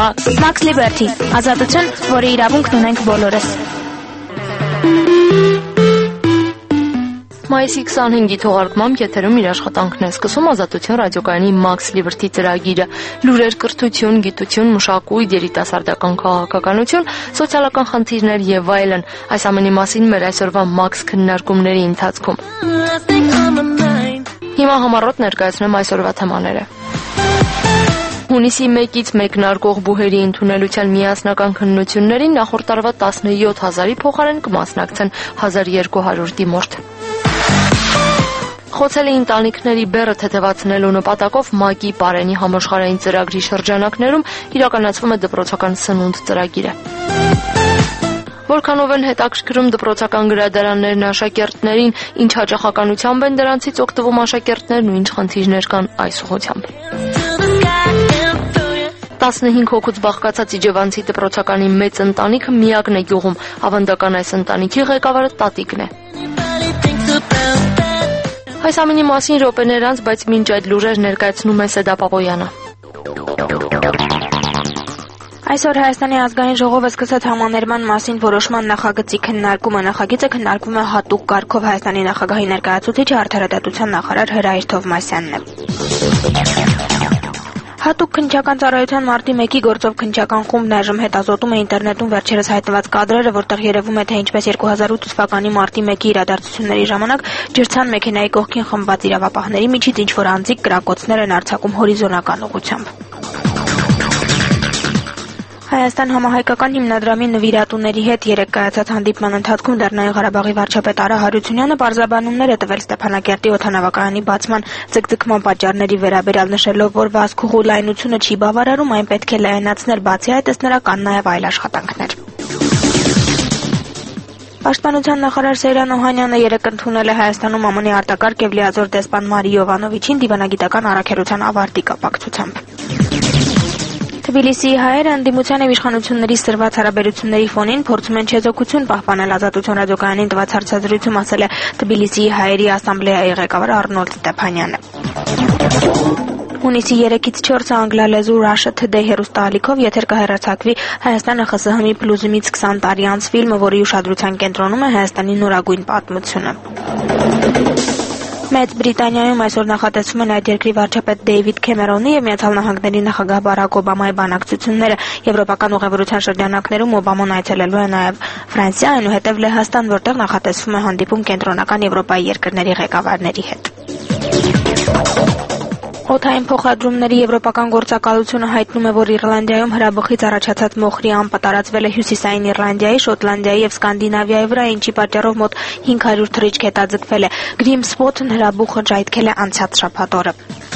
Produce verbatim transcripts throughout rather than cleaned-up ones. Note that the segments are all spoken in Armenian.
Max Liberty, ազատություն, որի իրավունքն ունենք բոլորս։ Մայիսի քսանհինգի թողարկմամբ եթերում իր աշխատանքն է սկսում Ազատություն ռադիոկայանի Max Liberty ծրագիրը։ Լուրեր, կրթություն, գիտություն, մշակույթ, երիտասարդական քաղաքականություն, սոցիալական խնդիրներ եւ այլն։ Այս ամենի մասին մեր այսօրվա Max քննարկումների ընթացքում։ Հիմա համառոտ ներկայացնեմ այսօրվա թեմաները։ Հունիսի մեկից մեկնարկող բուհերի ընդունելության միասնական քննություններին նախորդ տարվա տասնյոթ հազարի փոխարեն կմասնակցեն հազար երկու հարյուր դիմորդ։ Խոցելի ընտանիքների բեռը թեթևացնելու նպատակով ՄԱԿ-ի Պարենի համաշխարհային ծրագրի շրջանակներում իրականացվում է դպրոցական սնունդ ծրագիրը։ Որքանով են հետաքրքրում դպրոցական գրադարաններն աշակերտներին, ինչ հաճախականությամբ են դրանցից օգտվում աշակերտներն ու ինչ խնդիրներ կան այս ուղղությամբ։ տասնհինգ հոգուց բաղկացած իջևանցի դպրոցականի մեծ ընտանիքը միակն է գյուղում, ավանդական այս ընտանիքի ղեկավարը տատիկն է։ Այս ամենի մասին րոպեներ անց, բայց մինչ այդ լուրեր ներկայացնում է Սեդա Պապոյանը։ Այսօր Հայաստանի ազգային ժողովը սկսեց համաներման մասին որոշման նախագծի քննարկումը։ Նախագիծը քննարկվում է հատուկ կարգով Հայաստանի նախագահի ներկայացուցիչը արդարադատության նախարար Հրայր Թովմասյանն է։ Հատուկ քննչական ծառայության մարտի մեկի գործով քննչական խումբն այժմ հետազոտում է ինտերնետում վերջերս հայտնված կադրերը, որտեղ երևում է, թե ինչպես երկու հազար ութ թվականի մարտի մեկի իրադարձությունների ժամանակ ջրցան մեքենայի կողքին խմբված իրավապահների միջից ինչ-որ անձիկ կրակոցներ են արձակում հորիզոնական ուղղությամբ։ Հայաստան համահայկական հիմնադրամի նվիրատուների հետ երեկ կայացած հանդիպման ընթացքում Լեռնային Ղարաբաղի վարչապետ Արա Հարությունյանը պարզաբանումներ է տվել Ստեփանակերտի օդանավակայանի բացման ձգձգման պատճառների վերաբերյալ, նշելով, որ վազքուղու լայնությունը չի բավարարում, այն պետք է լայնացնել, բացի այդ նրա կան նաև այլ աշխատանքներ։ Պաշտպանության նախարար Սեյրան Օհանյանը երեկ ընդունել է Հայաստանում ԱՄՆ-ի արտակարգ եւ լիազոր դեսպան Մարի Յովանովիչին դիվանագիտական առաքելության ավարտի կապակցությամբ։ Թբիլիսիի հայերը ընդդիմության եւ իշխանությունների սրված հարաբերությունների ֆոնին փորձում են չեզոքություն պահպանել Ազատություն ռադիոկայանին տված հարցազրույցում, ասել է Թբիլիսիի հայերի ասամբլեայի ղեկավար Արնոլդ Ստեփանյանը։ Հունիսի երեքից չորսը անգլալեզու Russia Today հեռուստաալիքով եթեր կհեռարձակվի Հայաստանը Խ Ս Հ-ի փլուզումից քսան տարի անց ֆիլմը, որի ուշադրության կենտրոնում է Հայաստանի նորագույն պատմությունը։ Մեծ Բրիտանիայում այսօր նախատեսվում են այդ երկրի վարչապետ Դեյվիդ Քեմերոնի եւ Միացյալ Նահանգների նախագահ Բարակ Օբամայի բանակցությունները։ Եվրոպական ուղևորության շրջանակներում Օբաման այցելելու է նաեւ Ֆրանսիա, այնուհետեւ Լեհաստան, որտեղ նախատեսվում է հանդիպում կենտրոնական Եվրոպայի երկրների ղեկավարների հետ։ Օդային փոխադրումների եվրոպական գործակալությունը հայտնում է, որ Իռլանդիայում հրաբխից առաջացած մոխրի ամպը տարածվել է հյուսիսային Իռլանդիայի, Շոտլանդիայի եւ Սկանդինավիայի վրա, ինչի պատճառով մոտ հինգ հարյուր թռիչք հետաձգվել է։ Գրիմսվոթն հրաբուխը ժայթքել է անցած շաբաթ օրը։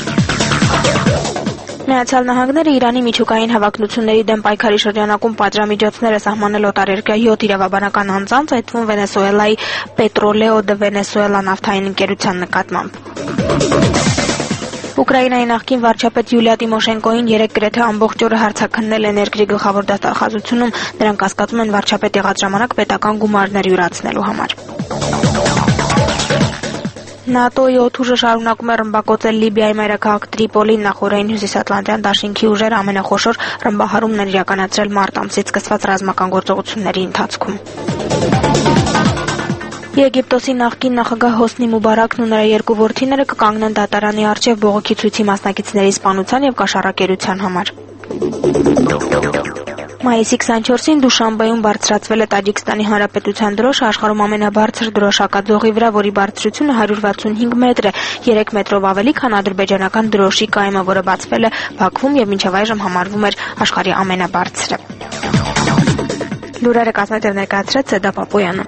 Միացյալ Նահանգները Իրանի միջուկային հավակնությունների դեմ պայքարի շրջանակում պատժամիջոցներ է սահմանել օտարերկրյա յոթ իրավաբանական անձանց, այդ թվում Վենեսուելայի Պետրոլեո դե Վենեսուելա նավթային ընկերության նկատմամբ։ Ուկրաինայի նախկին վարչապետ Յուլիա Տիմոշենկոին երեկ գրեթե ամբողջ օրը հարցաքննել է ներքրի գլխավոր դատախազությունում, նրանք կասկածում են վարչապետ եղած ժամանակ պետական գումարներ յուրացնելու համար։ ՆԱՏՕ-ի օդուժը շարունակում է ռմբակոծել Լիբիայի մայրաքաղաք Տրիպոլին, նախօրեին Հյուսիսատլանտյան դաշինքի ուժերը ամենախոշոր ռմբահարումն են իրականացրել մարտ ամսից սկսված ռազմական գործողությունների ընթացքում։ Եգիպտոսի նախկին նախագահ Հոսնի Մուբարակն ու նրա երկու որդիները կկանգնեն դատարանի առջև բողոքի ցույցի մասնակիցների սպանության եւ կաշառակերության համար։ Մայիսի քսանչորսին Դուշանբեում բարձրացվել է Տաջիկստանի Հանրապետության դրոշը, աշխարհում ամենաբարձր դրոշակաձողի վրա, որի բարձրությունը հարյուր վաթսունհինգ մետր է, երեք մետրով ավելի, քան ադրբեջանական դրոշի կայմը, որը բացվել է Բաքվում եւ մինչեւ այժմ համարվում էր աշխարհի ամենաբարձրը։ Լուրերը կազմել ներկայացրեց Սեդա Պապոյանը։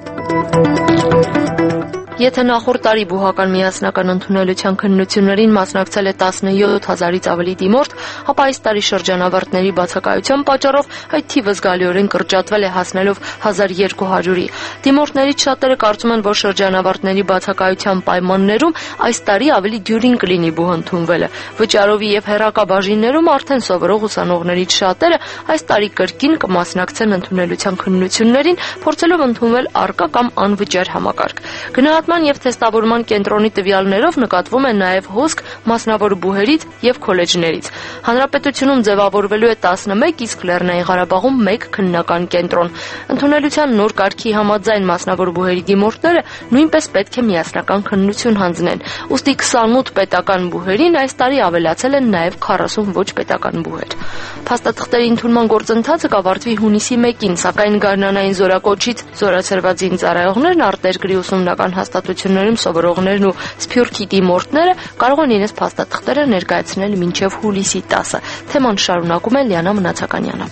Եթե նախորդ տարի բուհական միասնական ընդունելության քննություններին մասնակցել է տասնյոթ հազարից ավելի դիմորդ, ապա այս տարի շրջանավարտների բացակայության պատճառով այդ թիվը զգալիորեն կրճատվել է, հասնելով հազար երկու հարյուրի։ Դիմորդներից շատերը կարծում են, որ շրջանավարտների բացակայության պայմաններում այս տարի ավելի դյուրին կլինի բուհ ընդունվելը։ Վճարովի եւ հեռակա բաժիններում արդեն սովորող ուսանողներից շատերը այս տարի կրկին կմասնակցեն ընդունելության քննություններին, փորձելով ընդունվել առկա կամ անվճար համակարգ։ Գնահատները Գնահատման եւ թեստավորման կենտրոնի տվյալներով նկատվում է նաեւ հոսք մասնավոր բուհերից եւ քոլեջներից։ Հանրապետությունում ձևավորվելու է տասնմեկ, իսկ Լեռնային Ղարաբաղում մեկ քննական կենտրոն։ Ընդունելության նոր կարգի համաձայն մասնավոր բուհերի դիմորդները նույնպես պետք է միասնական քննություն հանձնեն։ Ուստի քսանութ պետական բուհերին այս տարի ավելացել են նաեւ քառասուն ոչ պետական բուհեր։ Փաստաթղթերի ընդունման գործընթացը կավարտվի հունիսի մեկին, սակայն գարնանային զորակոչից զորացրված ծառայողներն, արտերկրի ուսումնական հաստատություններում սովորողներն ու սփյուռքի դիմորդները կարող են իրենց փաստաթղթերը ներկայացնել մինչև հուլիսի տասը։ Թեման շարունակում է Լիանա Մնացականյանը։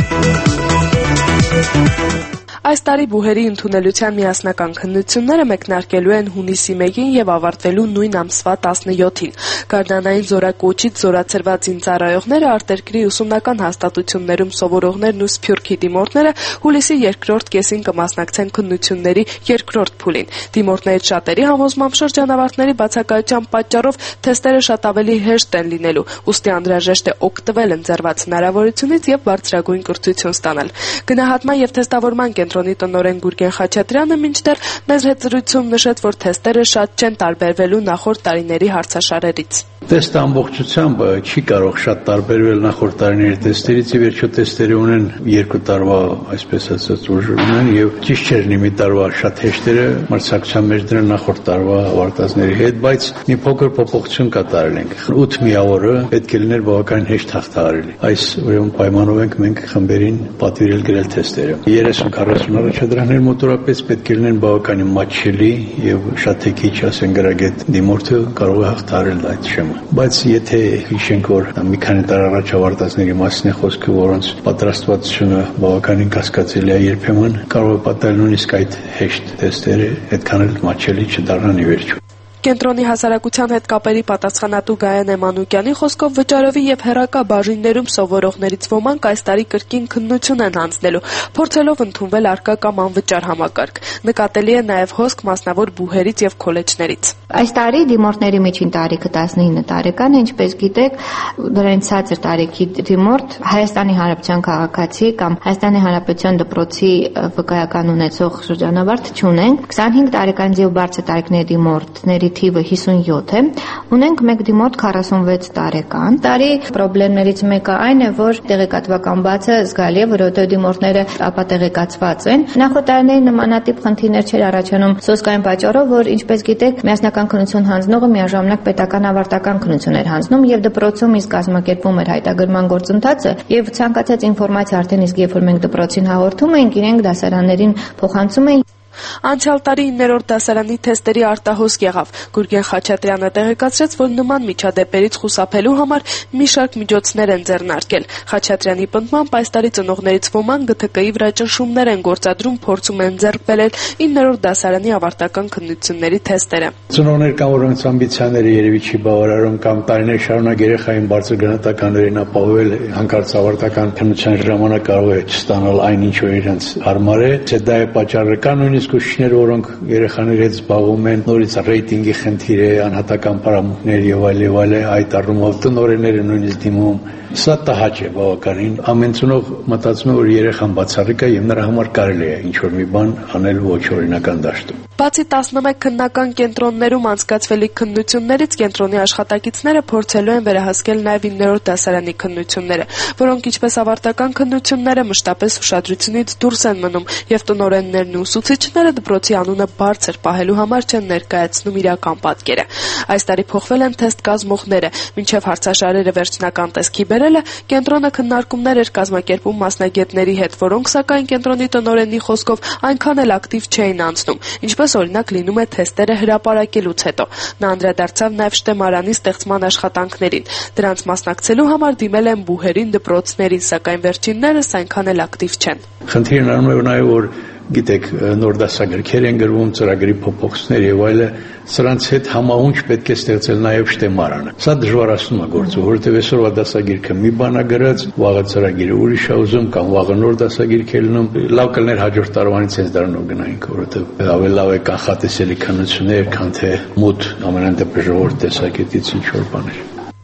Այս տարի բուհերի ընդունելության միասնական քննությունները մեկնարկելու են հունիսի մեկին եւ ավարտվելու նույն ամսվա տասնյոթին։ Գարնանային զորակոչից զորացրված ծառայողները, արտերկրի ուսումնական հաստատություններում սովորողներն ու սփյուռքի դիմորդները հուլիսի երկրորդ կեսին կմասնակցեն քննությունների երկրորդ փուլին։ Դիմորդներից շատերի համոզմամբ շրջանավարտների բացակայության պատճառով թեստերը շատ ավելի հեշտ են լինելու, ուստի անհրաժեշտ է օգտվել ընձեռված հնարավորությունից եւ բարձրագույն կրթություն ստանալ։ Գնահատման եւ թեստավորման կենտրոնի տնօրեն Գուրգեն Խաչատրյանը մինչդեռ մեծ հետզրույցում նշեց, որ թեստերը շատ չեն տարբերվելու նախորդ տարիների հարցաշարերից։ Տեստը ամբողջությամբ չի կարող շատ տարբերվել նախորդ տարիների տեստերից, ի վերջո տեստերը ունեն երկու տարվա, այսպես ասած, ուժ ունեն եւ ճիշտ չէ մի տարվա շատ հեշտերը մրցակցության մեջ դրան նախորդ տարվա ավարտածների հետ, բայց մի փոքր փոփոխություն կատարել ենք։ ութ միավորը պետք է լիներ բավականին հեշտ հաղթահարելի։ Այս ուրեմն պայմանով ենք մենք խմբերին պատվիրել գրել թեստերը։ երեսուն քառասուն առաջադրանքներ մոտորապես պետք է լինեն բավականին մատչելի եւ շատ թե քիչ ասեն գրագետ դիմորդը կարող է հաղթահարել այդ շեմը։ Բայց եթե հիշենք, որ մի քանի տարի առաջ ավարտածների մասին է խոսքը, որոնց պատրաստվածությունը բավականին կասկածելի է երբեմն, կարող է պատահել նույնիսկ այդ հեշտ թեստերը այդքան էլ մատչելի չդառնան ի վերջո։ Կենտրոնի հասարակության հետ կապերի պատասխանատու Գայանե Մանուկյանի խոսքով վճարովի եւ հեռակա բաժիններում սովորողներից ոմանք այս տարի կրկին քննություն են հանձնելու, փորձելով ընդունվել առկա կամ անվճար համակարգ։ Նկատելի է նաեւ հոսք մասնավոր բուհերից եւ քոլեջներից։ Այս տարի դիմորդների միջին տարիքը տասնինը տարեկան է, ինչպես գիտեք, դրանից ցածր տարիքի դիմորդ Հայաստանի Հանրապետության քաղաքացի կամ Հայաստանի Հանրապետության դպրոցի վկայական ունեցող շրջանավարտ չունենք։ քսանհինգ տարեկան եւ բարձր տարիքների դիմորդների թիվը հիսունյոթ է, ունենք մեկ դիմորդ քառասունվեց տարեկան։ Տարի խնդիրներից մեկը այն է, որ տեղեկատվական բացը զգալի է, որովհետեւ դիմորդները ապատեղեկացված են։ Նախորդ տարիների նմանատիպ խնդիրներ չէր առաջանում սոսկային պատճառով, որ ինչպես գիտեք, միասնական քննություն հանձնողը միաժամանակ պետական ավարտական քննություն էր հանձնում եւ դպրոցում իսկ կազմակերպվում էր հայտագրման գործընթացը եւ ցանկացած ինֆորմացիա արդեն իսկ երբ որ մենք դպրոցին հաղորդում էինք, իրենք դասարաններին փոխանցում էին։ Անցյալ տարի իններորդ դասարանի թեստերի արտահոսք եղավ։ Գուրգեն Խաչատրյանը տեղեկացրեց, որ նման միջադեպերից խուսափելու համար մի շարք միջոցներ են ձեռնարկել։ Խաչատրյանի պնդմամբ այս տարի ծնողներից ոմանք Գ Թ Կ-ի վրա ճնշումներ են գործադրում, փորձում են ձեռք բերել իններորդ դասարանի ավարտական քննությունների թեստերը։ Ծնողներ կամ որոնց ամբիցիաները երևի չի բավարարում կամ տարիներ շարունակ երեխային բարձր գնահատականներին ապահովել հանկարծ ավարտական քննության ժամանակ կարող է չստանալ այն ինչ որ իրենց հարմար է, թե դա է պատճառը կա նույնիսկ ուսուցիչներ, որոնք երեխաների հետ զբաղվում են, նորից ռեյտինգի խնդիր է, անհատական պարամունքներ եւ այլ եւ այլ, այդ առումով տնօրենները նույնիսկ դիմում։ Սա տհաճ է բավականին։ Ամեն ծնող մտածում է, որ երեխան բացառիկ է եւ նրա համար կարելի է ինչ որ մի բան անել ոչ օրինական դաշտում։ Բացի տասնմեկ քննական կենտրոններում անցկացվելիք քննություններից կենտրոնի աշխատակիցները փորձելու են վերահսկել նաեւ իններորդ դասարանի քննությունները, որոնք ինչպես ավարտական քննությունները մշտապես ուշադրությունից դուրս են մնում եւ տնօրեններն ու ուսուցիչները դպրոցի անունը բարձր պահելու համար չեն ներկայացնում իրական պատկերը։ Այս տարի փոխվել են թեստ կազմողները, մինչեւ հարցաշարերը վերջնական տեսքի բերելը կենտրոնը քննարկումներ էր կազմակերպում մասնագետների հետ, որոնք սակայն կենտրոնի տնօրենի խոսքով այնքան էլ ակտիվ չէին անցնում, ինչպես օրինակ լինում է թեստերը հրապարակելուց հետո։ Նա անդրադարձավ նաև շտեմարանի ստեղծման աշխատանքներին։ Դրանց մասնակցելու համար դիմել են բուհերին, դպրոցներին, սակայն վերջիններս այնքան էլ ակտիվ չեն։ Խնդիրն առնում է նաև որ գիտեք նոր դասագրքեր են գրվում, ծրագրի փոփոխություններ եւ այլը, սրանց հետ համահունչ պետք է ստեղծել նաեւ շտեմարանը։ Սա դժվարացնում է գործը, որովհետեւ այսօրվա դասագրքը մի բան է գրած, վաղը ծրագիրը ուրիշ է ուզում կամ վաղը նոր դասագրք է լինում, լավ կլներ հաջորդ տարվանից հենց դառնով գնայինք, որովհետեւ ավելի լավ է կանխատեսելի քննություններ, քան թե մոտ ամենայն դեպս ժողովրդ տեսակետից ինչ որ բաներ։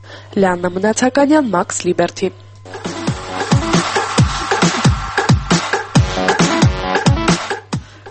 Լիանա Մնացականյան, Max Liberty։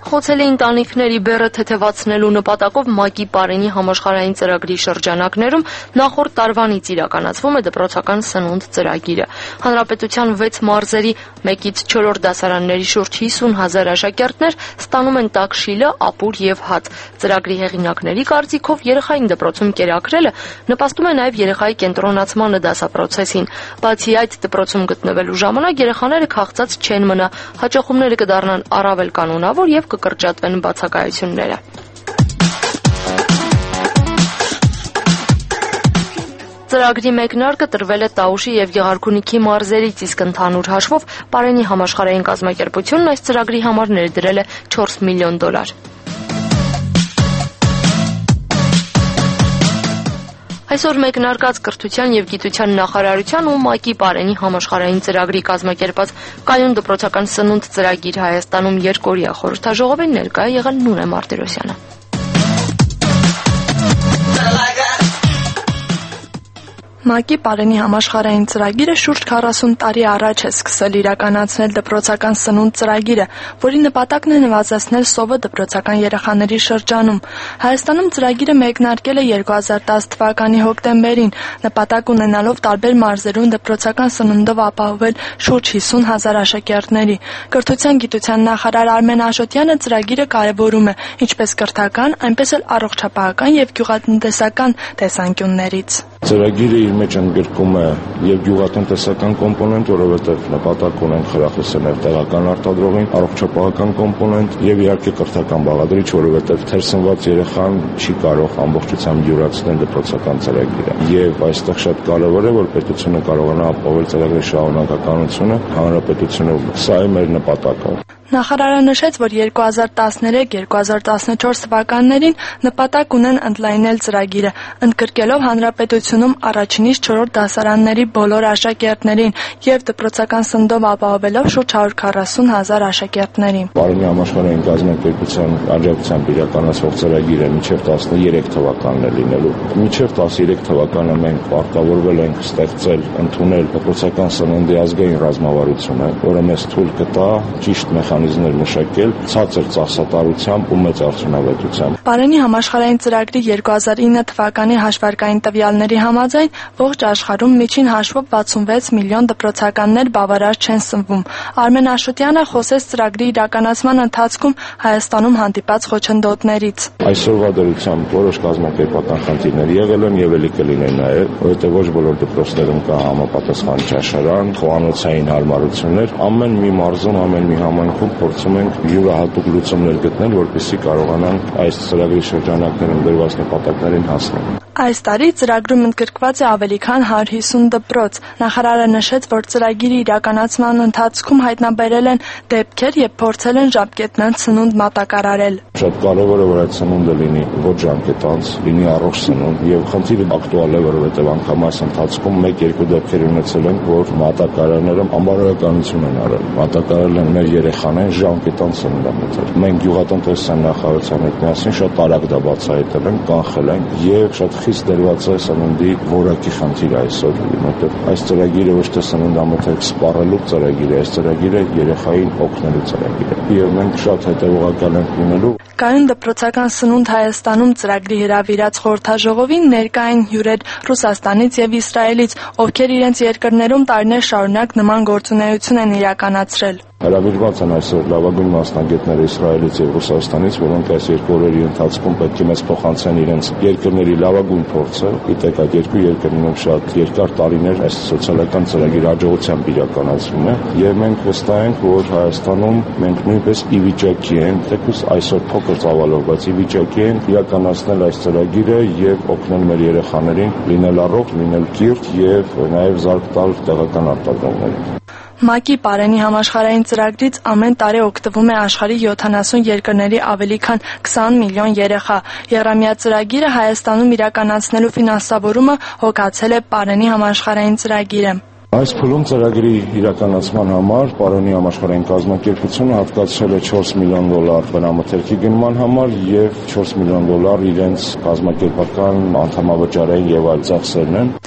Խոցելի ընտանիքների բեռը թեթևացնելու նպատակով ՄԱԿ-ի Պարենի համաշխարհային ծրագրի շրջանակներում նախորդ տարվանից իրականացվում է դպրոցական սնունդ ծրագիրը։ Հանրապետության վեց մարզերի մեկից չորրորդ դասարանների շուրջ հիսուն հազար աշակերտներ ստանում են տաք շիլը, ապուր եւ հաց։ Ծրագրի հեղինակների կարծիքով երեխային դպրոցում կերակրելը նպաստում է նաեւ երեխայի կենտրոնացմանը դասապրոցեսին։ Բացի այդ, դպրոցում գտնվելու ժամանակ երեխաները քաղցած չեն մնա, հաճախումները կդառնան առավել կանոնավոր եւ կկրճատվեն բացակայությունները։ Ծրագրի մեկնարկը տրվել է Տաուշի եւ Գեղարքունիքի մարզերից, իսկ ընդհանուր հաշվով Պարենի համաշխարհային կազմակերպությունն այս ծրագրի համար ներդրել է չորս միլիոն դոլար։ Այսօր մեկնարկած կրթության եւ գիտության նախարարության ու ՄԱԿ-ի Պարենի համաշխարհային ծրագրի կազմակերպած կայուն դպրոցական սնունդ ծրագիր Հայաստանում երկօրյա խորհրդաժողովին ներկայ եղել Նուրե Մարտիրոսյանը։ ՄԱԿ-ի Պարենի համաշխարհային ծրագիրը շուրջ քառասուն տարի առաջ է սկսել իրականացնել դպրոցական սնունդ ծրագիրը, որի նպատակն է նվազեցնել սովը դպրոցական երեխաների շրջանում։ Հայաստանում ծրագիրը մեկնարկել է երկու հազար տասը թվականի հոկտեմբերին, նպատակ ունենալով տարբեր մարզերում դպրոցական սնունդով ապահովել շուրջ հիսուն հազար աշակերտների։ Կրթության գիտության նախարար Արմեն Աշոտյանը ծրագիրը կարևորում է ինչպես կրթական, այնպես էլ առողջապահական եւ գյուղատնտեսական տեսանկյուններից։ Ծրագիրը իր մեջ ընդգրկում է եւ գյուղատնտեսական կոմպոնենտ, որովհետեւ նպատակ ունենք խրախուսել տեղական արտադրողին, առողջապահական կոմպոնենտ եւ իհարկե կրթական բաղադրիչ, որովհետեւ թերսնված երեխան չի կարող ամբողջությամբ յուրացնել դպրոցական ծրագիրը։ Եվ այստեղ շատ կարեւոր է, որ պետությունը կարողանա ապահովել ծրագրի շարունակականությունը, հանրապետությունը սա է մեր նպատակը։ Նախարարը նշեց, որ երկու հազար տասներեք - երկու հազար տասնչորս թվականներին նպատակ ունեն ընդլայնել ծրագիրը, ընդգրկելով հանրապետությունում առաջինից չորրորդ դասարանների բոլոր աշակերտներին եւ դպրոցական սննդով ապահովելով շուրջ հարյուր քառասուն հազար աշակերտներին։ Պարենի համաշխարհային կազմակերպության աջակցությամբ իրականացվող ծրագիրը մինչև տասներեք թվականն է լինելու։ Մինչև տասներեք թվականը մենք պարտավորվել ենք ստեղծել, ընդունել դպրոցական սննդի ազգային ռազմավարությունը, որը մեզ թույլ կտա ճիշտ մեխանիզմներ մշակել ցածր ծախսատարությամբ ու մեծ արդյունավետությամբ։ Պարենի համաշխարհային ծրագրի երկու հազար ինը թվականի հաշվարկային տվյալների համաձայն ողջ աշխարհում միջին հաշվով վաթսունվեց միլիոն դպրոցականներ բավարար չեն սնվում։ Արմեն Աշոտյանը խոսեց ծրագրի իրականացման ընթացքում Հայաստանում հանդիպած խոչընդոտներից։ Այսօրվա դրությամբ որոշ կազմակերպական խնդիրներ եղել են եւ ելի կլինեն նաեւ, որովհետեւ ոչ բոլոր դպրոցներում կա համապատասխան ճաշարան, խոհանոցային հարմարություններ։ Ամեն մի մարզում, ամեն մի համայնքում փորձում ենք յուրահատուկ լուծումներ գտնել, որպեսզի կարողանանք այս ծրագրի շրջանակներում դրված նպատակներին հասնել։ Այս տարի ծրագրում ընդգրկված է ավելի քան հարյուր հիսուն դպրոց։ Նախարարը նշեց, որ ծրագիրի իրականացման ընթացքում հայտնաբերել են դեպքեր եւ փորձել են ժամկետման սնունդ մատակարարել։ Շատ կարևոր է, որ այդ սնունդը լինի ոչ ժամկետանց, լինի առողջ սնունդ եւ խնդիրը ակտուալ է, որովհետեւ անգամ այս ընթացքում մեկ-երկու դեպքեր ունեցել ենք, որ մատակարարները անբարոյականություն են արել։ Մատակարարել են մեր երեխաներին ժամկետանց սնունդ են մտել։ Մենք գյուղատնտեսության նախարարության հետ միասին շատ արագ դա բացահայտել ենք, կանխել ենք եւ շատ խիստ դրված է սննդի որակի խնդիր այսօր, որովհետեւ այս ծրագիրը ոչ թե սննդամթերք սպառելու ծրագիր է, այս ծրագիրը երեխային օգնելու ծրագիր է։ Եվ մենք շատ հետևողական ենք լինելու։ Կայուն դպրոցական սնունդ Հայաստանում ծրագրի հրավիրած խորհրդաժողովին ներկա են հյուրեր Ռուսաստանից եւ Իսրայելից, ովքեր իրենց երկրներում տարիներ շարունակ նման գործունեություն են իրականացրել։ Հրավիրված են այսօր լավագույն մասնագետներ Իսրայելից եւ Ռուսաստանից, որոնք այս երկու օրերի ընթացքում պետք է մեզ փոխանցեն իրենց երկրների լավագույն փորձը։ Գիտեք, այդ երկու երկրներում շատ երկար տարիներ այս սոցիալական ծրագիր հաջողությամբ իրականացվում է եւ մենք վստահ ենք, որ Հայաստանում մենք նույնպես ի վիճակի ենք, թեկուզ այսօր փոքր ծավալով, բայց ի վիճակի ենք իրականացնել այս ծրագիրը եւ օգնել մեր երեխաներին լինել առողջ, լինել կիրթ եւ նաեւ զարգ տալ տեղական արտադրողներին։ ՄԱԿ-ի Պարենի համաշխարհային ծրագրից ամեն տարի օգտվում է աշխարհի յոթանասուն երկրների ավելի քան քսան միլիոն երեխա։ Եռամյա ծրագիրը Հայաստանում իրականացնելու ֆինանսավորումը հոգացել է Պարենի համաշխարհային ծրագիրը։ Այս փուլում ծրագրի իրականացման համար Պարենի համաշխարհային կազմակերպությունը հատկացրել է չորս միլիոն դոլար բնամթերքի գնման համար եւ չորս միլիոն դոլար իրենց կազմակերպական անդամավճարային եւ այլ ծախսերն են։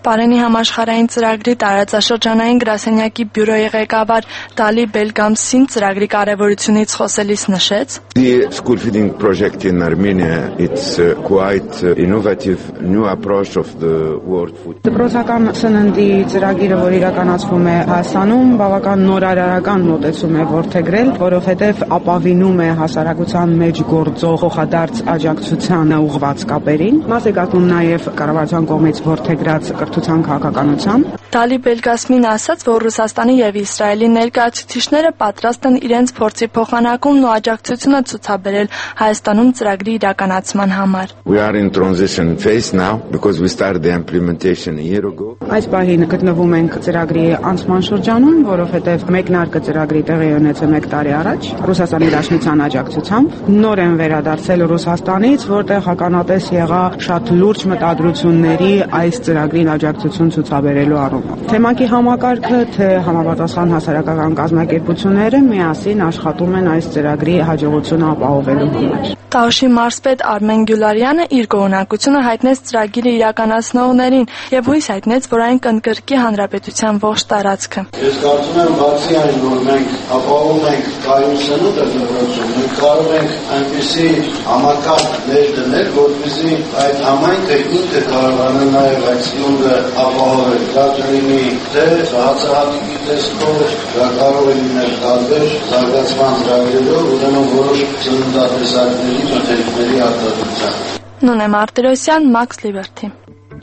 Պարենի համաշխարհային ծրագրի տարածաշրջանային գրասենյակի բյուրոյի ղեկավար Տալի Բելգամսին ծրագրի կարևորությունից խոսելիս նշեց. The school feeding project in Armenia, it's uh, quite uh, innovative new approach of the world food. Դպրոցական սննդի ծրագիրը, որ իրականացվում է Հայաստանում, բավական նորարարական մոտեցում է որդեգրել, որովհետև ապավինում է հասարակության մեջ գործող փոխադարձ աջակցությանը ուղղված կապերին։ Մաս է կազմում նաև կառավարության կողմից որդեգրած կրթության քաղաքականության։ Տալի Բելգամսին ասաց, որ Ռուսաստանի եւ Իսրայելի ներկայացուցիչները պատրաստ են իրենց փորձի փոխանակումն ու աջակցությունը ցուցաբերել Հայաստանում ծրագրի իրականացման համար. We are in transition phase now because we started the implementation a year ago. Այս պահին գտնվում ենք ծրագրի անցման շրջանում, որովհետև մեկնարկը ծրագրի տեղի ունեցել մեկ տարի առաջ Ռուսաստանի Դաշնության աջակցությամբ։ Նոր են վերադարձել Ռուսաստանից, որտեղ ականատես եղա շատ լուրջ մտադրությունների այս ծրագրին աջակցություն ցուցաբերելու առումով։ Թեմակի համակարգը թե համապատասխան հասարակական կազմակերպությունները միասին աշխատում են այս ծրագրի հաջողությունը ապահովելու համար։ Տաուշի մարզպետ Արմեն Գյուլարյանը իր գոհունակությունը հայտնեց ծրագիրը իրականացնողներին եւ հույս հայտնեց, որ այն կընդգրկի հանրապետության ողջ տարածքը։ Ես կարծում եմ, բացի այն, որ մենք ապահովում ենք կայուն սնունդը դպրոցում, մենք կարող ենք այնպիսի համակարգ ներդնել, որպեսզի այդ համայնքը ինքը կարողանա նաեւ այդ սնունդը ապահովել։ Դա կլինի թե հացահատիկի տեսքով, դա կարող է լինել տարբեր զարգացման ծրագրերով, ուրեմն որոշ սննդատեսակների մթերքների արտադրության։ Նոնե Մարտիրոսյան, Max Liberty։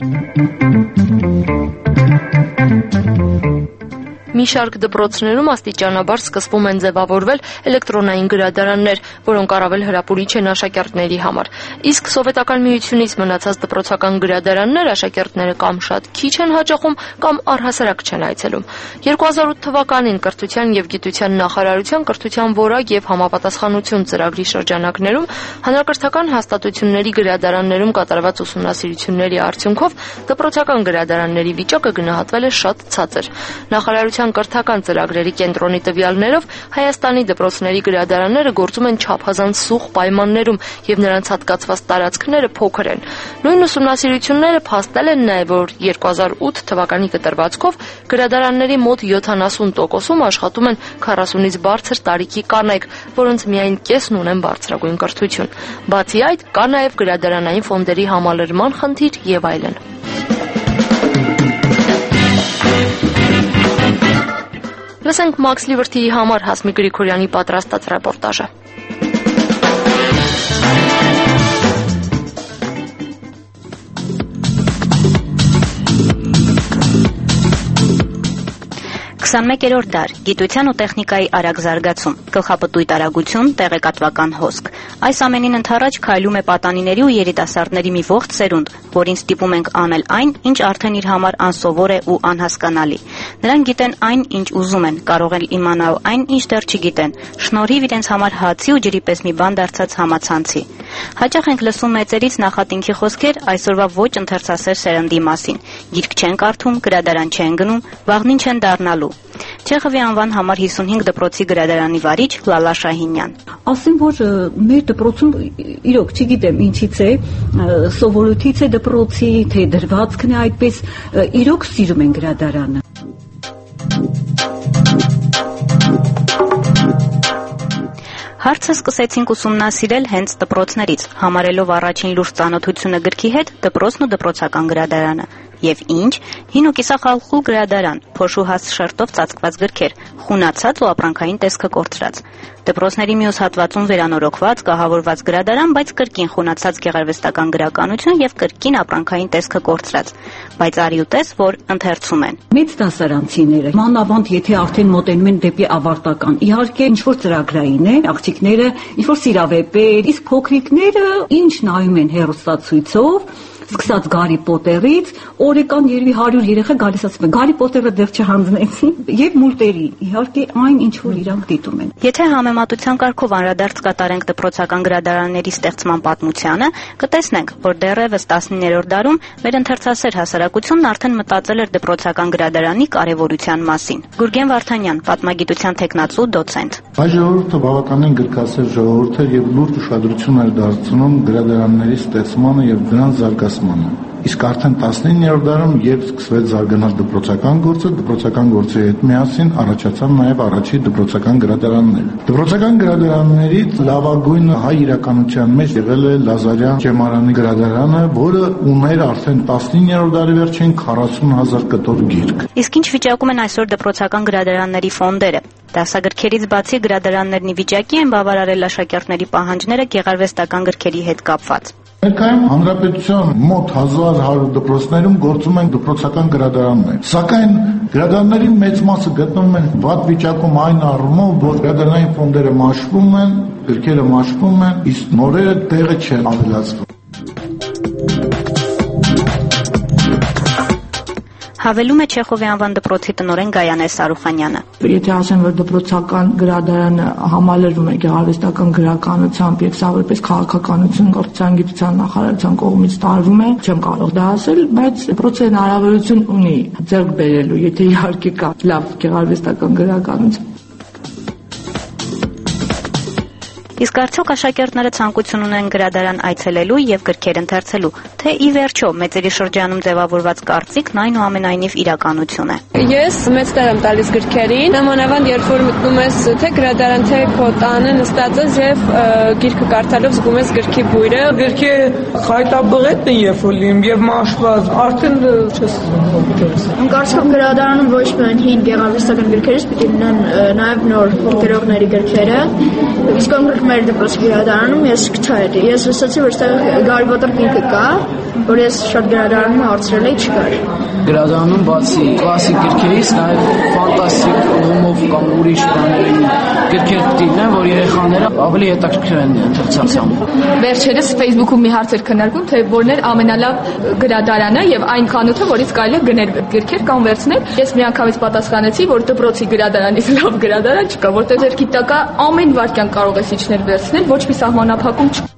Մի շարք դպրոցներում աստիճանաբար սկսվում են ձևավորվել էլեկտրոնային գրադարաններ, որոնք առավել հրապուրիչ են աշակերտների համար։ Իսկ սովետական միությունից մնացած դպրոցական գրադարաններ աշակերտները կամ շատ քիչ են հաճախում, կամ առհասարակ չեն այցելում։ երկու հազար ութ թվականին Կրթության եւ Գիտության նախարարության կրթության որակ եւ համապատասխանություն ծրագրի շրջանակներում հանրակրթական հաստատությունների գրադարաններում կատարված ուսումնասիրությունների արդյունքով դպրոցական գրադարանների վիճակը գնահատվել է շատ ցածր։ Նախարարության կրթական ծրագրերի կենտրոնի տվյալներով Հայաստանի դպրոցների գրադարանները գործում են չափազանց սուղ պայմաններում եւ նրանց հատկացված տարածքները փոքր են։ Նույն ուսումնասիրությունները փաստել են նաեւ, որ երկու հազար ութ թվականի կտրվածքով գրադարանների մոտ յոթանասուն տոկոսում աշխատում են քառասունից բարձր տարիքի կանայք, որոնց միայն կեսն ունեն բարձրագույն կրթություն։ Բացի այդ, կա նաեւ գրադարանային ֆոնդերի համալրման խնդիր եւ այլն։ Լսենք Max Liberty-ի համար Հասմիկ Գրիգորյանի պատրաստած ռեպորտաժը։ քսանմեկերորդ դար, գիտության ու տեխնիկայի արագ զարգացում, գլխապտույտ արագություն, տեղեկատվական հոսք։ Այս ամենին ընդառաջ քայլում է պատանիների ու երիտասարդների մի ողջ սերունդ, որին ստիպում ենք անել այն, ինչ արդեն իր համար անսովոր է ու անհասկանալի։ Նրանք գիտեն այն, ինչ ուզում են, կարող են իմանալ այն, ինչ դեռ չգիտեն, շնորհիվ իրենց համար հացի ու ջրի պես մի բան դարձած համացանցի։ Հաճախ ենք լսում մեծերից նախատինքի խոսքեր այսօրվա ոչ ընթերցասեր սերնդի մասին։ Գիրք չեն կարդում, գրադարան չեն գնում, վաղնին չեն դառնալու։ Չեխովի անվան համար հիսունհինգ դպրոցի գրադարանի վարիչ Լալա Շահինյան։ Ասեմ, որ մեր դպրոցում իրոք չգիտեմ ինչից է, սովորույթից է դպրոցի, թե դրվածքն է այդպես, իրոք սիրում են գրադարանը։ Հարցը սկսեցինք ուսումնասիրել հենց դպրոցներից, համարելով առաջին լուրջ ծանոթությունը գրքի հետ դպրոցն ու դպրոցական գրադարանը։ Եվ ինչ, հին ու կիսախալխուլ գրադարան, փոշուհաս շերտով ծածկված գրքեր, խունացած ու ապրանքային տեսքը կորցրած։ Դպրոցների մյուս հատվածում վերանորոգված, կահավորված գրադարան, բայց կրկին խունացած գեղարվեստական գրականություն եւ կրկին ապրանքային տեսքը կորցրած։ Բայց արի ու տես, որ ընթերցում են։ Մեծ դասարանցիները, մանավանդ եթե արդեն մոտենում են դեպի ավարտական, իհարկե ինչ որ ծրագրային է, աղջիկները ինչ որ սիրավեպեր, իսկ փոքրիկները ինչ նայում են հեռուստացույցով, սկսած Գարի Պոտերից, օրեկան երևի հարյուր երեխա գալիս ասում են Գարի Պոտերը դեռ չհանձնեցին, եւ մուլտերի, իհարկե այն ինչ որ իրանք դիտում են։ Եթե համեմատության կարգով անդրադարձ կատարենք դպրոցական գրադարանների ստեղծման պատմությանը, կտեսնենք, որ դեռևս տասնիններորդ դարում մեր ընթերցասեր հասարակությունն արդեն մտածել էր դպրոցական գրադարանի կարևորության մասին։ Գուրգեն Վարդանյան, պատմագիտության թեկնածու, դոցենտ։ Այս ժողովուրդը բավականին գրքասեր ժողովուրդ է եւ լուրջ ուշադրություն էր դարձնում գրադարանների ստեղծմանը եւ դրանց զարգացմանը։ իսկ արդեն տասնիններորդ դարում երբ սկսվեց զարգանալ դպրոցական գործը, դպրոցական գործի հետ միասին առաջացան նաև առաջի դպրոցական գրադարանները։ Դպրոցական գրադարաններից լավագույնը հայ իրականության մեջ եղել է Լազարյան Ճեմարանի գրադարանը, որը ուներ արդեն տասնիններորդ դարի վերջին քառասուն հազար կտոր գիրք։ Իսկ ինչ վիճակում են այսօր դպրոցական գրադարանների ֆոնդերը։ Դասագրքերից բացի գրադարաններն ի վիճակի են բավարարել աշակերտների պահանջները գեղարվեստական գրքերի հետ կապված։ Ներկայում հանրապետության մոտ հազար հարյուր դպրոցներում գործում են դպրոցական գրադարաններ։ Սակայն գրադարանների մեծ մասը գտնվում են վատ վիճակում այն առումով, որ գրադարանային ֆոնդերը մաշվում են, գրքերը մաշվում են, իսկ նորերը տեղը չեն ավելացվում։ Հավելում է Չեխովի անվան դպրոցի տնօրեն Գայանե Սարուխանյանը։ Եթե ասեմ, որ դպրոցական գրադարանը համալրվում է գեղարվեստական գրականությամբ եւ սա որպես քաղաքականություն կրթության գիտության նախարարության կողմից տարվում է, չեմ կարող դա ասել, բայց դպրոցը հնարավորություն ունի ձեռք բերելու, եթե իհարկե կա լավ գեղարվեստական գրականություն։ Իսկ արդյոք աշակերտները ցանկություն ունեն գրադարան այցելելու եւ գրքեր ընթերցելու, թե ի վերջո մեծերի շրջանում ձևավորված կարծիքն այնուամենայնիվ իրականություն է։ Ես մեծ տեղ եմ տալիս գրքերին, նամանավանդ երբ որ մտնում ես թե գրադարան, թե քո տանը նստած ես եւ գիրքը կարդալով զգում ես գրքի բույրը։ Գրքերը խայտաբղետ են երբ որ լինում եւ մաշված, արդեն չես զգում։ Իմ կարծիքով գրադարանում ոչ միայն հին գեղարվեստական գրքերից պիտի լինեն նաեւ նոր գրողների գրքերը, իսկ մեր դպրոցի գրադարանում ես գտա էի։ Ես լսեցի, որ այստեղ Գարի Պոտեր գիրքը կա, որ ես շատ գրադարանում հարցրել էի, չկար։ Գրադարանում բացի կլասիկ գրքերից նաև ֆանտաստիկ հումով կամ ուրիշ բաների գրքեր դիտեն, որ երեխաները ավելի հետաքրքիր են ընթերցածությամբ։ Վերջերս Facebook-ում մի հարց էր քննարկում, թե որն էր ամենալավ գրադարանը եւ այն խանութը, որից կարելի է գնել գրքեր կամ վերցնել։ Ես միանգամից պատասխանեցի, որ դպրոցի գրադարանից լավ գրադարան չկա, որտեղ ձեր գիտակա ամեն վարքյան կարող ես իջնել վերցնել, ոչ մի սահմանափակում չկա։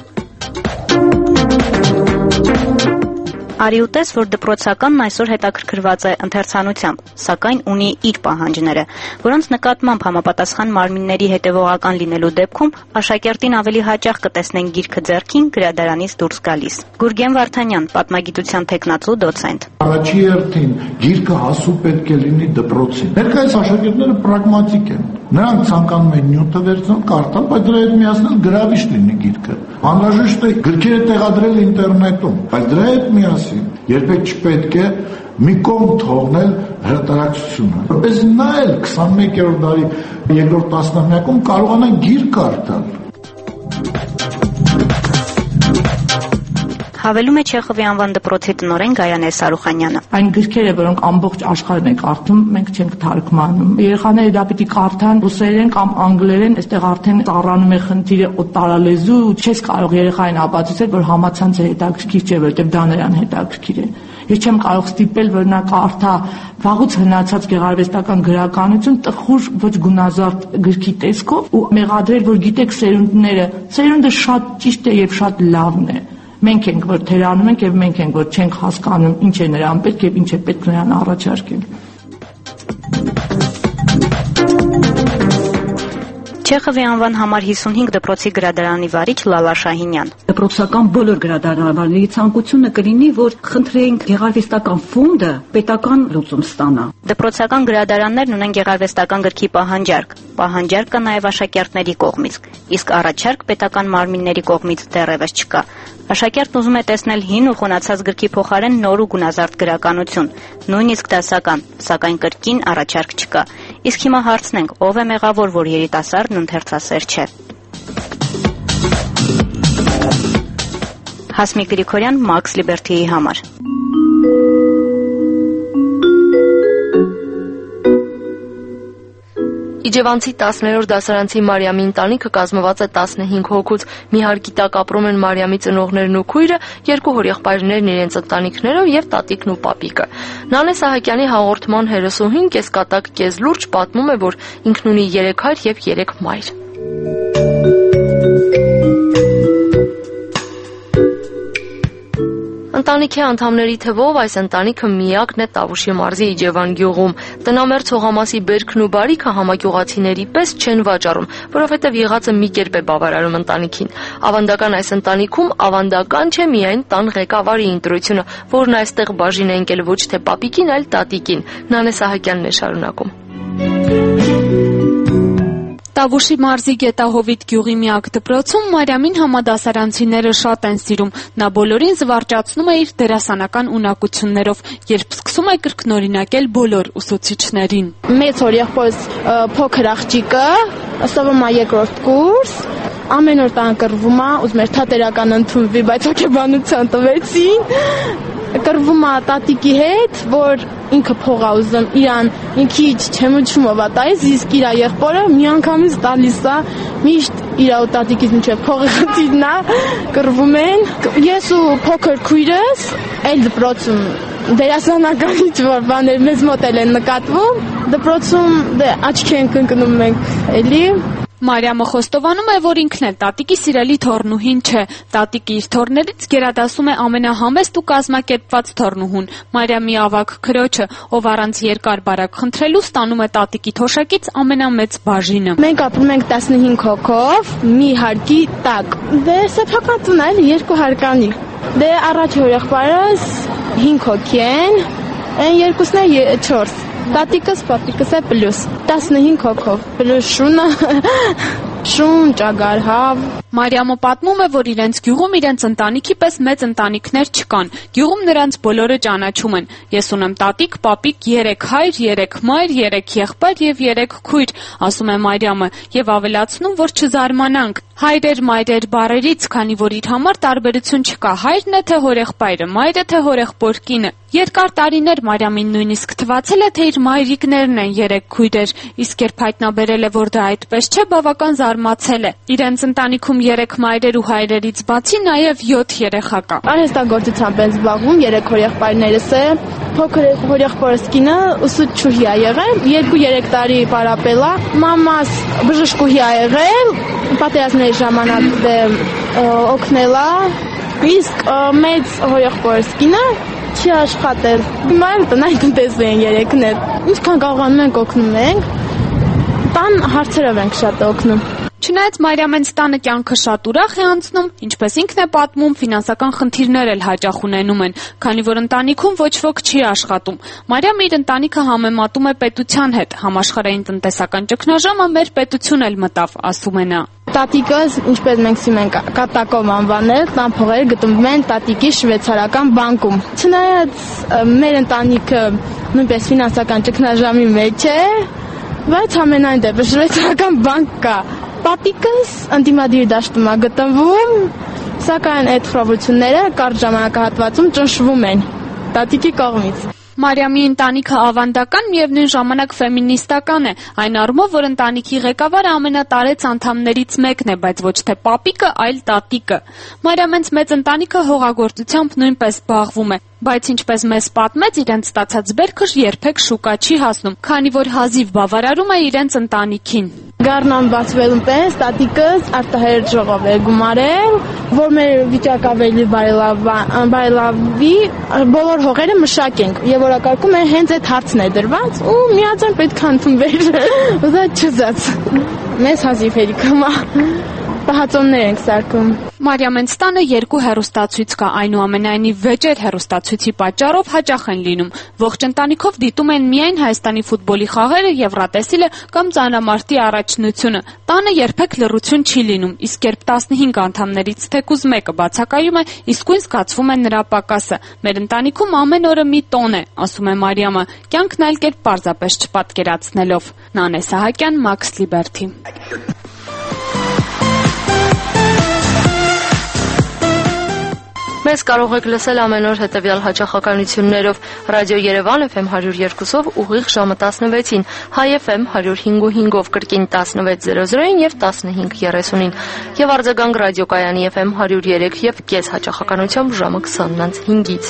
Արի ուտես, որ դպրոցականն այսօր հետաքրքրված է ընթերցանությամբ, սակայն ունի իր պահանջները, որոնց նկատմամբ համապատասխան մարմինների հետևողական լինելու դեպքում աշակերտին ավելի հաճախ կտեսնեն գիրքը ձեռքին գրադարանից դուրս գալիս։ Գուրգեն Վարդանյան, պատմագիտության թեկնածու դոցենտ։ Առաջի հերթին գիրքը հասու պետք է լինի դպրոցին։ Ներկայիս աշակերտները պրագմատիկ են։ Նրանք ցանկանում են նյութը վերցնել, կարդալ, բայց դրա հետ միասին գրավիչ լինի գիրքը։ Անհրաժեշտ է գրքերը տեղադրել ինտերնետում, բայց դրա հետ միասին երբեք չպետք է մի կողմ թողնել հրատարակչությունը, որպեսզի նա էլ քսանմեկերորդ դարի երկրորդ տասնամյակում կարողանա գիրք կարդալ։ Հավելում է Չեխովի անվան դպրոցի տնօրեն Գայանե Սարուխանյանը։ Այն գրքերը, որոնք ամբողջ աշխարհն է կարդում, մենք չենք թարգմանում։ Երեխաները դա պիտի կարդան ռուսերեն կամ անգլերեն, այստեղ արդեն ծառանում է խնդիրը օտարալեզու, չես կարող երեխային ապացուցել, որ համացանցը հետաքրքիր չէ, որտեղ դա նրան հետաքրքիր է։ Ես չեմ կարող ստիպել, որ նա կարդա վաղուց հնացած գեղարվեստական գրականություն տխուր ոչ գունազարդ գրքի տեսքով ու մեղադրել, որ գիտեք սերունդները, սերունդը շատ ճիշտ է եւ շատ լավն է։ Մենք ենք, որ թերանում ենք եւ մենք ենք, որ չենք հասկանում ինչ է նրան պետք եւ ինչ է պետք նրան առաջարկել։ Չեխովի անվան համար հիսունհինգ դպրոցի գրադարանի վարիչ Լալա Շահինյան։ Դպրոցական բոլոր գրադարանների ցանկությունը կլինի, որ խնդրենք գեղարվեստական ֆոնդը պետական լուծում ստանա։ Դպրոցական գրադարաններն ունեն գեղարվեստական գրքի պահանջարկ։ Պահանջարկ կա նաև աշակերտների կողմից, իսկ առաջարկ պետական մարմինների կողմից դեռևս չկա։ Աշակերտն ուզում է տեսնել հին ու խոնացած գրքի փոխարեն նոր ու գունազարդ գրականություն, նույնիսկ դասական, սակայն կրկին առաջարկ չկա։ Իսկ հիմա հարցնենք, ով է մեղավոր, որ երիտասարդն ընթերցասեր չէ։ Հասմիկ Գրիգորյան, Max Liberty-ի համար։ Իջևանցի տասներորդ դասարանցի Մարիամի ընտանիքը կազմված է տասնհինգ հոգուց։ Մի հարկի տակ ապրում են Մարիամի ծնողներն ու քույրը, երկու հորեղբայրներն իրենց ընտանիքներով եւ տատիկն ու պապիկը։ Նանե Սահակյանի հաղորդման հերոսուհին կեսկատակ կեզլուրջ պատմում է, որ ինքն ունի երեք հայր եւ երեք մայր։ Ընտանիքի անդամների թվով այս ընտանիքը միակն է Տավուշի մարզի Իջևան գյուղում։ Տնամերձ հողամասի բերքն ու բարիքը համագյուղացիների պես չեն վաճառում, որովհետև եղածը մի կերպ է բավարարում ընտանիքին։ Ավանդական այս ընտանիքում ավանդական չէ միայն տան ղեկավարի ընտրությունը, որն այստեղ բաժին է ընկել ոչ թե պապիկին, այլ տատիկին։ Նանե Սահակյանն է շարունակում։ Տավուշի մարզի Գետահովիտ գյուղի միակ դպրոցում Մարիամին համադասարանցիները շատ են սիրում։ Նա բոլորին զվարճացնում է իր դերասանական ունակություններով, երբ սկսում է կրկնօրինակել բոլոր ուսուցիչներին։ Մեծ հոր եղբորս փոքր աղջիկը ստանում է երկրորդ կուրս, ամեն օր տան կռվում է, ուզում էր թատերական ընդունվի, բայց հոգեբանության տվեցին։ Կռվում է տատիկի հետ, որ ինքը փող է ուզում, իրան ինքի չեմուչումով է տալիս, իսկ իր եղբորը միանգամից տալիս է, միշտ իր ու տատիկից մինչև փողի խնդիրն է, կռվում են։ Ես ու փոքր քույրս այլ դպրոցում դերասանական ինչ-որ բաներ մեզ մոտ են նկատվում, դպրոցում աչքի ենք ընկնում մենք էլի։ Մարիամը խոստովանում է, որ ինքն էլ տատիկի սիրելի թոռնուհին չէ։ Տատիկի իր թոռներից գերադասում է ամենահամեստ ու կազմակերպված թոռնուհուն՝ Մարիամի ավագ քրոջը, ով առանց երկար բարակ խնդրելու ստանում է տատիկի թոշակից ամենամեծ բաժինը։ Մենք ապրում ենք տասնհինգ հոգով, մի հարկի տակ։ Դե սեփական տուն է, երկու հարկանի։ Դե առաջ հորեղբայրս հինգ հոգի են, այն երկուսն է չորս։ Տատիկս, պապիկս է պլյուս, տասնհինգ հոգով, պլյուս շունը, շուն, ճագարհավ։ Մարիամը պատմում է, որ իրենց գյուղում իրենց ընտանիքի պես մեծ ընտանիքներ չկան։ Գյուղում նրանց բոլորը ճանաչում են։ Ես ունեմ տատիկ, պապիկ, երեք հայր, երեք մայր, երեք եղբայր եւ երեք քույր, ասում է Մարիամը, եւ ավելացնում, որ չզարմանանք։ Հայրեր, մայրեր բառերից, քանի որ իր համար տարբերություն չկա, հայրն է թե հորեղբայրը, մայրը թե հորեղբոր կինը։ Երկար տարիներ Մարիամին նույնիսկ թվացել է, թե իր մայրիկներն են երեք քույրեր, իսկ երբ հայտնաբերել է, որ դա այդպես չէ, բավական զարմացել է։ Իրենց ընտանիքում երեք մայրեր ու հայրերից բացի նաև յոթ երեխա կա։ Արհեստագործությամբ են զբաղվում, երեք հորեղբայրներս է, փոքր հորեղբորս կինը ուսուցչուհի է եղել, երկու-երեք տարի պարապել է, մամաս բժշկուհի է եղել, պատերազմների ժամանակ դե օգնել է, իսկ մեծ հորեղբորս կինը չի աշխատել։ Հիմա տնային տնտեսու են երեքն էլ։ Ինչքան կարողանում ենք օգնում ենք, տան հարցերով ենք շատ օգնում։ Չնայած Մարիամենց տանը կյանքը շատ ուրախ է անցնում, ինչպես ինքն է պատմում, ֆինանսական խնդիրներ էլ հաճախ ունենում են, քանի որ ընտանիքում ոչ ոք չի աշխատում։ Մարիամը իր ընտանիքը համեմատում է պետության հետ, համաշխարհային տնտեսական ճգնաժամը մեր պետություն էլ մտավ, ասում է նա։ Տատիկս, ինչպես մենք սիրում ենք կատակով անվանել, տան փողերը գտնվում են տատիկի շվեյցարական բանկում։ Չնայած մեր ընտանիքը նույնպես ֆինանսական ճգնաժամի մեջ է, բայց ամենայն դեպս շվեյցարական բանկ կա։ Տատիկս ընդդիմադիր դաշտում է գտնվում, սակայն այդ խռովությունները կարճ ժամանակահատվածում ճնշվում են տատիկի կողմից։ Մարիամի ընտանիքը ավանդական, միևնույն ժամանակ ֆեմինիստական է, այն առումով, որ ընտանիքի ղեկավարը ամենատարեց անդամներից մեկն է, բայց ոչ թե պապիկը, այլ տատիկը։ Մարիամենց մեծ ընտանիքը հողագործությամբ նույնպես զբաղվում է, բայց ինչպես մեզ պատմեց, իրենց ստացած բերքը երբեք շուկա չի հասնում, քանի որ հազիվ բավարարում է իրենց ընտանիքին։ Գառնան բացվելուն պես տատիկս արտահայտ ժողով է գումարել, որ մեր վիճակը ավելի բարելավի, բոլոր հողերը մշակենք եւ որակարգում է հենց այդ հարցն է դրված ու միացան պետք է ընդունվեր։ Ուզա չզած։ Մեզ հազիվ հերիքամա պահածոններ ենք սարքում։ Մարիամենց տանը երկու հեռուստացույց կա, այնուամենայնիվ վեճեր հեռուստացույցի պատճառով հաճախ են լինում։ Ողջ ընտանիքով դիտում են միայն Հայաստանի ֆուտբոլի խաղերը, Եվրատեսիլը կամ ծանրամարտի առաջնությունը։ Տանը երբեք լռություն չի լինում, իսկ երբ տասնհինգ անդամներից թեկուզ մեկը բացակայում է, իսկույն զգացվում է նրա պակասը։ Մեր ընտանիքում ամեն օրը մի տոն է, ասում է Մարիամը, կյանքն այլ կերպ պարզապես չպատկերացնելով։ Նանե Սահակյան, Max Liberty։ Մեզ կարող եք լսել ամեն օր հետևյալ հաճախականություններով՝ Ռադիո Երևան Էֆ Էմ հարյուր երկուսով ուղիղ ժամը տասնվեցին, Հայ Էֆ Էմ հարյուր հինգ ու հինգով կրկին տասնվեց զրո զրոին եւ տասնհինգ երեսունին եւ արձագանք ռադիոկայանի Էֆ Էմ հարյուր երեք եւ կես հաճախականությամբ ժամը քսանից հինգից։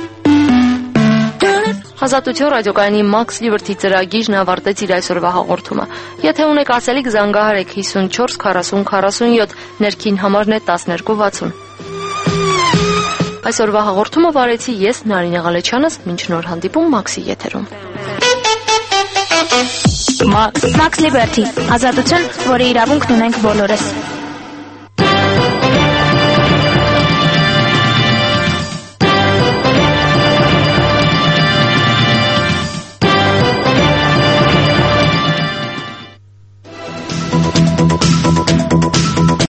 Ազատություն ռադիոկայանի Max Liberty ծրագիրն ավարտեց իր այսօրվա հաղորդումը։ Եթե ունեք ասելիք, զանգահարեք հիսունչորս քառասուն քառասունյոթ, ներքին համարն է տասներկու վաթսուն։ Այսօրվա հաղորդումը վարեցի ես Նարինե Ղալեչյանս, մինչ նոր հանդիպում Մաքսի եթերում։ Max Liberty, ազատություն, որի իրավունքն ունենք բոլորս։